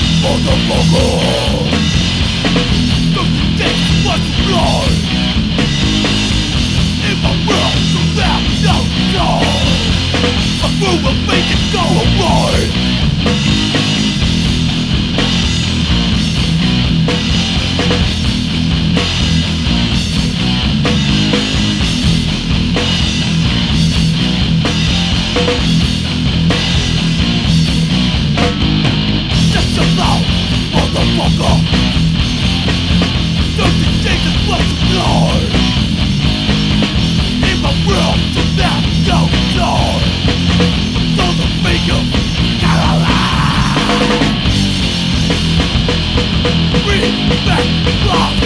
Motherfucker, don't take what's blood in my world, so that no joy. A fool will make it go away. Just about, motherfucker. Don't you think it's what's blood in my world, so that no joy. Doesn't make you come alive. Bring back love.